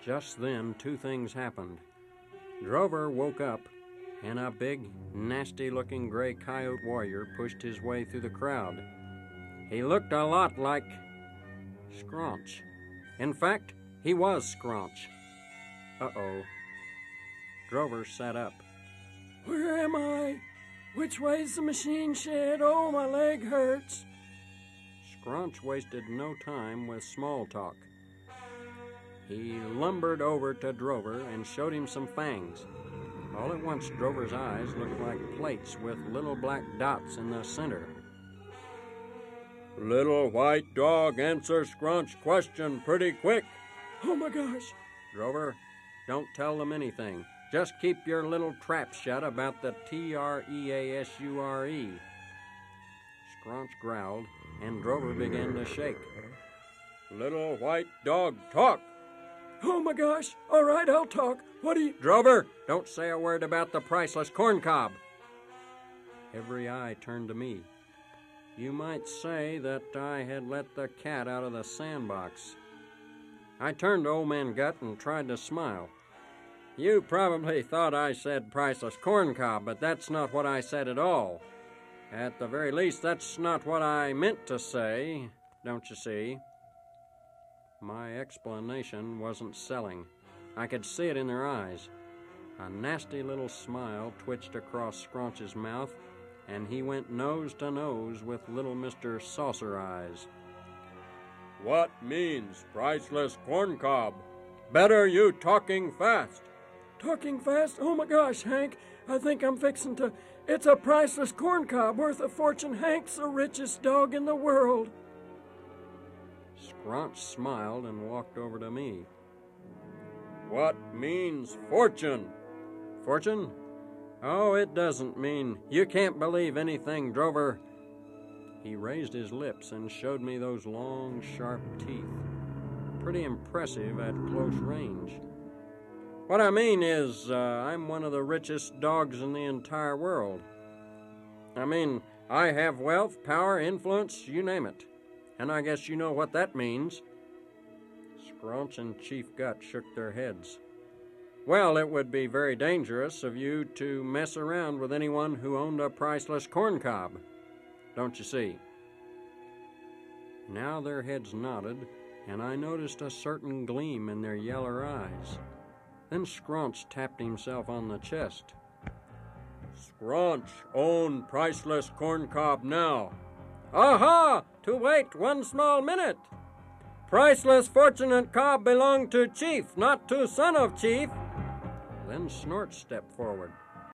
Just then, two things happened. Drover woke up, and a big, nasty-looking gray coyote warrior pushed his way through the crowd. He looked a lot like Scraunch. In fact, he was Scraunch. Uh-oh. Drover sat up. Where am I? Which way's the machine shed? Oh, my leg hurts. Scraunch wasted no time with small talk. He lumbered over to Drover and showed him some fangs. All at once, Drover's eyes looked like plates with little black dots in the center. Little white dog, answer Scraunch question pretty quick. Oh, my gosh. Drover, don't tell them anything. Just keep your little trap shut about the Treasure. Scraunch growled, and Drover began to shake. Little white dog, talk. Oh, my gosh. All right, I'll talk. What do you... Drover, don't say a word about the priceless corn cob. Every eye turned to me. You might say that I had let the cat out of the sandbox. I turned to Old Man Gut and tried to smile. You probably thought I said priceless corn cob, but that's not what I said at all. At the very least, that's not what I meant to say, don't you see? My explanation wasn't selling. I could see it in their eyes. A nasty little smile twitched across Scraunch's mouth, and he went nose to nose with little Mr. Saucer Eyes. What means priceless corn cob? Better you talking fast. Talking fast? Oh, my gosh, Hank. I think I'm fixing to... It's a priceless corn cob worth a fortune. Hank's the richest dog in the world. Scraunch smiled and walked over to me. What means fortune? Fortune? Oh, it doesn't mean you can't believe anything, Drover. He raised his lips and showed me those long, sharp teeth. Pretty impressive at close range. What I mean is, I'm one of the richest dogs in the entire world. I mean, I have wealth, power, influence, you name it. And I guess you know what that means. Scraunch and Chief Gut shook their heads. Well, it would be very dangerous of you to mess around with anyone who owned a priceless corn cob, don't you see? Now their heads nodded, and I noticed a certain gleam in their yeller eyes. Then Scraunch tapped himself on the chest. Scraunch own priceless corn cob now. Aha! To wait 1 small minute. Priceless fortunate cob belonged to Chief, not to son of Chief. Then Snort stepped forward.